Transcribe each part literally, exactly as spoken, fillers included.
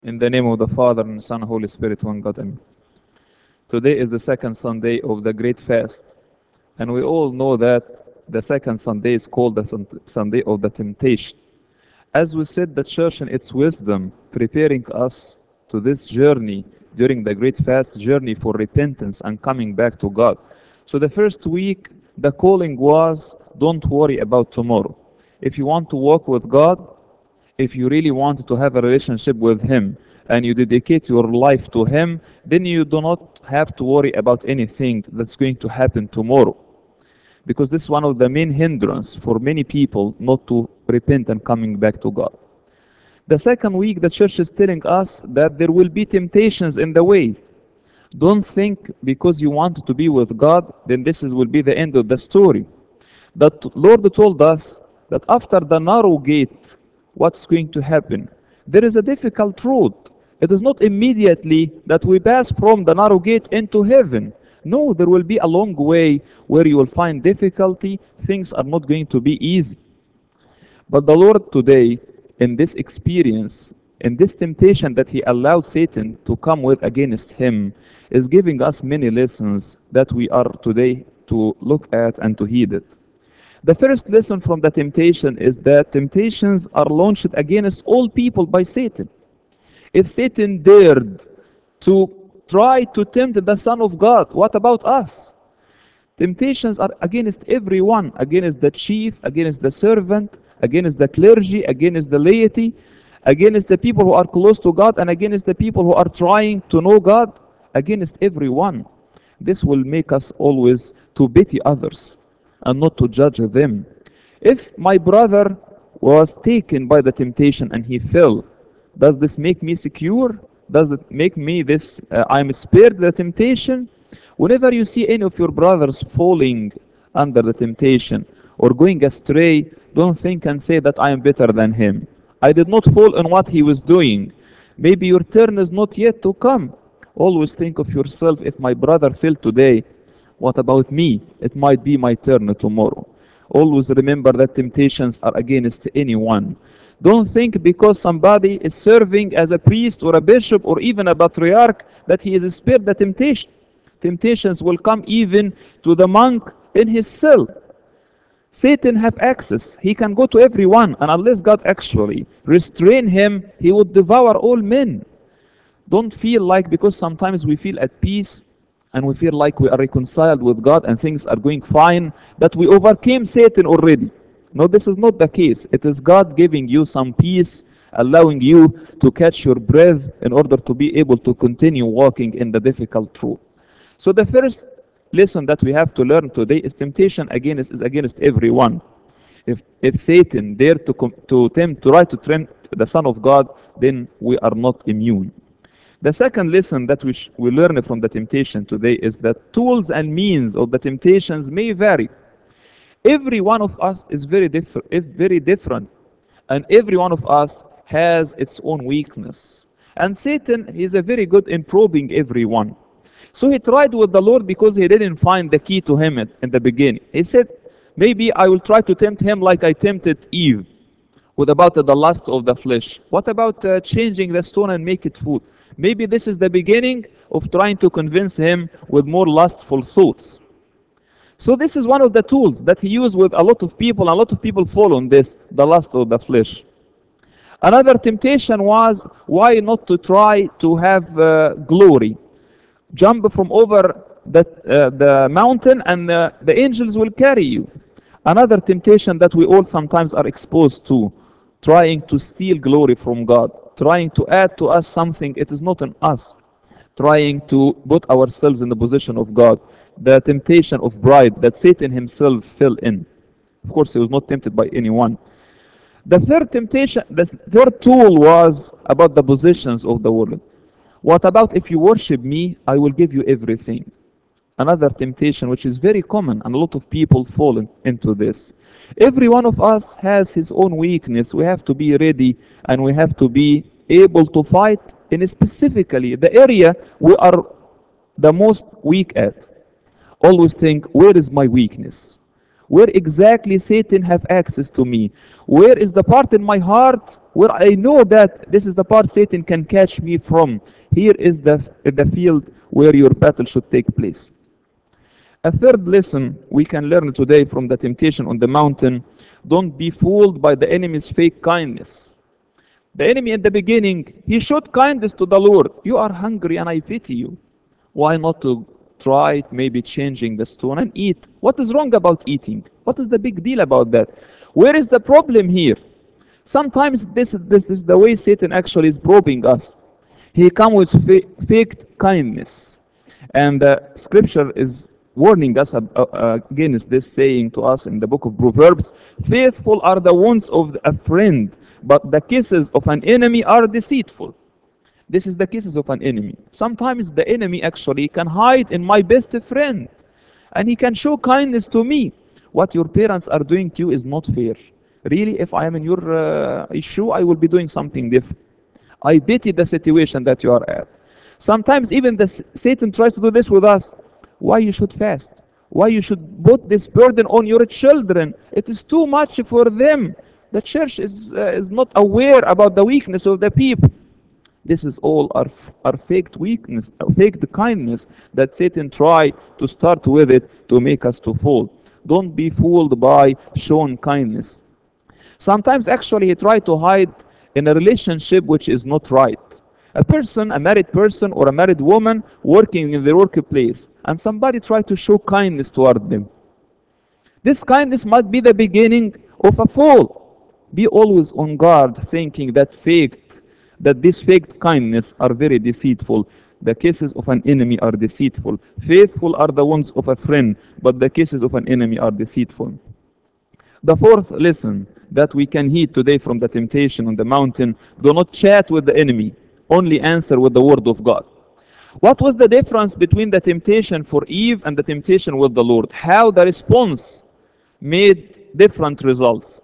In the name of the Father, and Son, and Holy Spirit, one God. Amen. Today is the second Sunday of the Great Fast, and we all know that the second Sunday is called the Sun- Sunday of the Temptation. As we said, the Church in its wisdom preparing us to this journey during the Great Fast, journey for repentance and coming back to God. So the first week, the calling was, don't worry about tomorrow. If you want to walk with God, if you really want to have a relationship with Him and you dedicate your life to Him, then you do not have to worry about anything that's going to happen tomorrow. Because this is one of the main hindrance for many people not to repent and coming back to God. The second week, the church is telling us that there will be temptations in the way. Don't think because you want to be with God, then this is, will be the end of the story. That Lord told us that after the narrow gate, what's going to happen? There is a difficult road. It is not immediately that we pass from the narrow gate into heaven. No, there will be a long way where you will find difficulty. Things are not going to be easy. But the Lord today, in this experience, in this temptation that He allowed Satan to come with against Him, is giving us many lessons that we are today to look at and to heed it. The first lesson from the temptation is that temptations are launched against all people by Satan. If Satan dared to try to tempt the Son of God, what about us? Temptations are against everyone, against the chief, against the servant, against the clergy, against the laity, against the people who are close to God, and against the people who are trying to know God, against everyone. This will make us always to pity others and not to judge them. If my brother was taken by the temptation and he fell, does this make me secure? Does it make me this, uh, I'm spared the temptation? Whenever you see any of your brothers falling under the temptation or going astray, don't think and say that I am better than him. I did not fall in what he was doing. Maybe your turn is not yet to come. Always think of yourself, if my brother fell today, what about me? It might be my turn tomorrow. Always remember that temptations are against anyone. Don't think because somebody is serving as a priest or a bishop or even a patriarch that he is spared the temptation. Temptations will come even to the monk in his cell. Satan have access. He can go to everyone, and unless God actually restrain him, he would devour all men. Don't feel like because sometimes we feel at peace and we feel like we are reconciled with God and things are going fine, that we overcame Satan already. No, this is not the case. It is God giving you some peace, allowing you to catch your breath in order to be able to continue walking in the difficult road. So the first lesson that we have to learn today is temptation against is against everyone. If if Satan dare to com- to tempt to try to tempt the Son of God, then we are not immune. The second lesson that we, sh- we learn from the temptation today is that tools and means of the temptations may vary. Every one of us is very different, very different, and every one of us has its own weakness. And Satan is a very good in probing everyone. So he tried with the Lord because he didn't find the key to him at, in the beginning. He said, maybe I will try to tempt him like I tempted Eve with about the lust of the flesh. What about uh, changing the stone and make it food? Maybe this is the beginning of trying to convince him with more lustful thoughts. So this is one of the tools that he used with a lot of people. A lot of people fall on this, the lust of the flesh. Another temptation was, why not to try to have uh, glory? Jump from over the, uh, the mountain and uh, the angels will carry you. Another temptation that we all sometimes are exposed to, trying to steal glory from God, trying to add to us something it is not in us, trying to put ourselves in the position of God. The temptation of pride that Satan himself fell in. Of course, he was not tempted by anyone. The third temptation, the third tool was about the possessions of the world. What about if you worship me, I will give you everything? Another temptation which is very common and a lot of people fall in, into this. Every one of us has his own weakness. We have to be ready and we have to be able to fight in specifically the area we are the most weak at. Always think, where is my weakness? Where exactly Satan have access to me? Where is the part in my heart where I know that this is the part Satan can catch me from? Here is the, the field where your battle should take place. A third lesson we can learn today from the temptation on the mountain: don't be fooled by the enemy's fake kindness. The enemy in the beginning, he showed kindness to the Lord. You are hungry and I pity you. Why not to try maybe changing the stone and eat? What is wrong about eating? What is the big deal about that? Where is the problem here? Sometimes this, this is the way Satan actually is probing us. He comes with fa- faked kindness. And the scripture is warning us ab- uh, against this, saying to us in the book of Proverbs, faithful are the wounds of a friend, but the kisses of an enemy are deceitful. This is the kisses of an enemy. Sometimes the enemy actually can hide in my best friend and he can show kindness to me. What your parents are doing to you is not fair. Really, if I am in your uh, issue, I will be doing something different. I pity the situation that you are at. Sometimes even the s- Satan tries to do this with us. Why you should fast? Why you should put this burden on your children? It is too much for them. The church is, uh, is not aware about the weakness of the people. This is all our, our faked weakness, uh, faked kindness that Satan tried to start with it to make us to fall. Don't be fooled by shown kindness. Sometimes actually he tried to hide in a relationship which is not right. A person, a married person or a married woman working in their workplace, and somebody tried to show kindness toward them. This kindness might be the beginning of a fall. Be always on guard, thinking that faked, that this faked kindness are very deceitful. The kisses of an enemy are deceitful. Faithful are the ones of a friend, but the kisses of an enemy are deceitful. The fourth lesson that we can heed today from the temptation on the mountain: do not chat with the enemy, only answer with the word of God. What was the difference between the temptation for Eve and the temptation with the Lord? How the response made different results.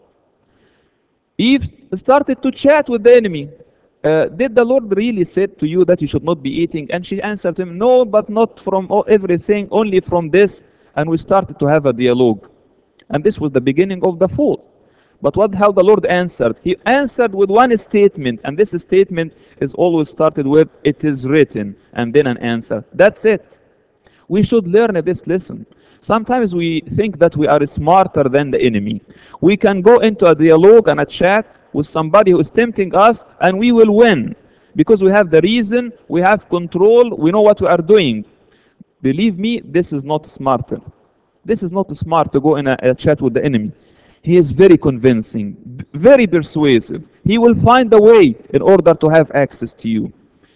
Eve started to chat with the enemy. Uh, did the Lord really said to you that you should not be eating? And she answered him, no, but not from all, everything, only from this. And we started to have a dialogue. And this was the beginning of the fall. But what how the Lord answered? He answered with one statement, and this statement is always started with, it is written, and then an answer. That's it. We should learn this lesson. Sometimes we think that we are smarter than the enemy. We can go into a dialogue and a chat with somebody who is tempting us, and we will win because we have the reason, we have control, we know what we are doing. Believe me, this is not smarter. This is not smart to go in a, a chat with the enemy. He is very convincing, b- very persuasive. He will find a way in order to have access to you.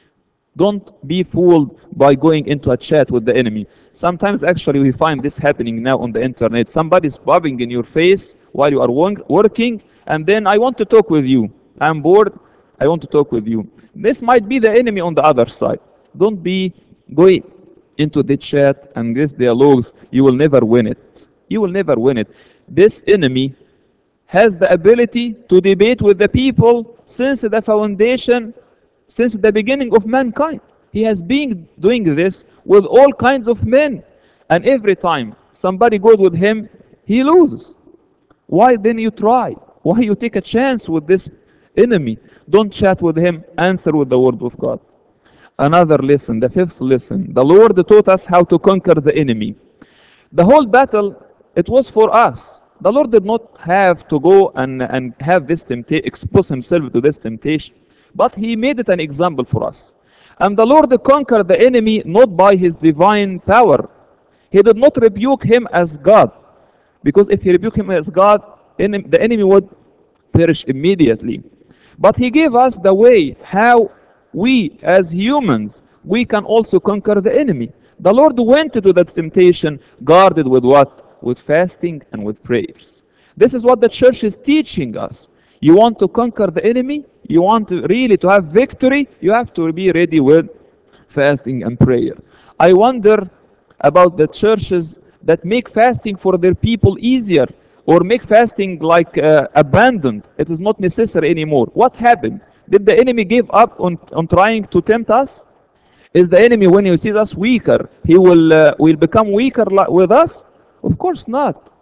Don't be fooled by going into a chat with the enemy. Sometimes, actually, we find this happening now on the internet. Somebody's bobbing in your face while you are won- working, and then I want to talk with you. I'm bored. I want to talk with you. This might be the enemy on the other side. Don't be going into the chat and these dialogues. You will never win it. You will never win it. This enemy has the ability to debate with the people since the foundation, since the beginning of mankind. He has been doing this with all kinds of men. And every time somebody goes with him, he loses. Why then you try? Why you take a chance with this enemy? Don't chat with him, answer with the word of God. Another lesson, the fifth lesson. The Lord taught us how to conquer the enemy. The whole battle, it was for us. The Lord did not have to go and, and have this temptation, expose himself to this temptation, but he made it an example for us. And the Lord conquered the enemy not by his divine power. He did not rebuke him as God, because if he rebuked him as God, enem- the enemy would perish immediately. But he gave us the way how we as humans, we can also conquer the enemy. The Lord went to that temptation guarded with what? With fasting and with prayers. This is what the church is teaching us. You want to conquer the enemy? You want to really to have victory? You have to be ready with fasting and prayer. I wonder about the churches that make fasting for their people easier or make fasting like uh, abandoned. It is not necessary anymore. What happened? Did the enemy give up on, on trying to tempt us? Is the enemy, when he sees us weaker, he will, uh, will become weaker li- with us? Of course not.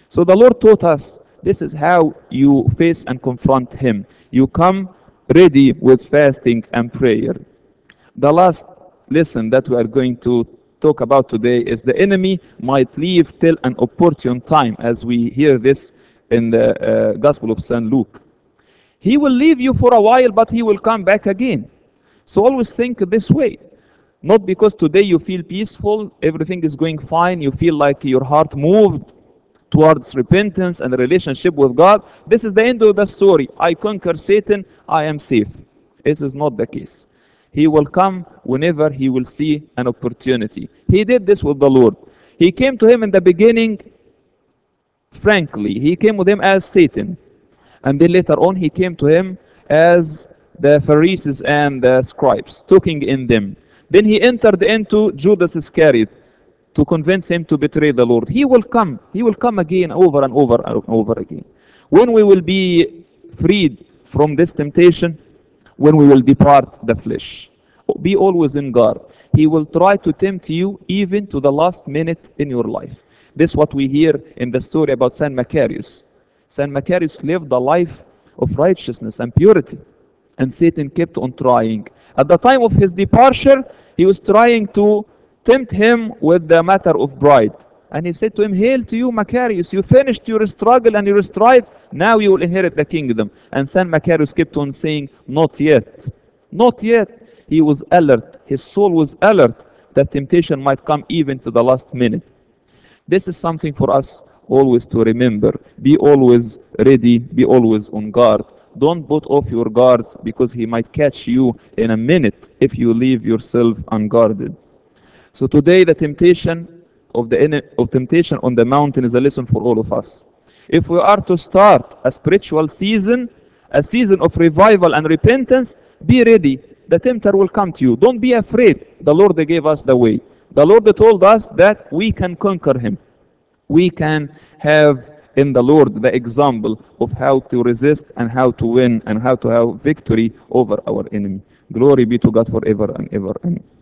So the Lord taught us this is how you face and confront him. You come ready with fasting and prayer. The last lesson that we are going to talk about today is the enemy might leave till an opportune time, as we hear this in the uh, Gospel of Saint Luke. He will leave you for a while, but he will come back again. So always think this way. Not because today you feel peaceful, everything is going fine, you feel like your heart moved towards repentance and a relationship with God. This is the end of the story. I conquer Satan, I am safe. This is not the case. He will come whenever he will see an opportunity. He did this with the Lord. He came to him in the beginning frankly. He came with him as Satan. And then later on he came to him as the Pharisees and the scribes, talking in them. Then he entered into Judas Iscariot to convince him to betray the Lord. He will come. He will come again over and over and over again. When we will be freed from this temptation, when we will depart the flesh, be always in guard. He will try to tempt you even to the last minute in your life. This is what we hear in the story about Saint Macarius. Saint Macarius lived a life of righteousness and purity, and Satan kept on trying. At the time of his departure, he was trying to tempt him with the matter of bride. And he said to him, "Hail to you, Macarius, you finished your struggle and your strife, now you will inherit the kingdom." And Saint Macarius kept on saying, "Not yet, not yet." He was alert, his soul was alert that temptation might come even to the last minute. This is something for us always to remember. Be always ready, be always on guard. Don't put off your guards, because he might catch you in a minute if you leave yourself unguarded. So today the temptation of the of temptation on the mountain is a lesson for all of us. If we are to start a spiritual season, a season of revival and repentance, be ready. The tempter will come to you. Don't be afraid. The Lord gave us the way. The Lord told us that we can conquer him. We can have in the Lord the example of how to resist and how to win and how to have victory over our enemy. Glory be to God forever and ever. Amen.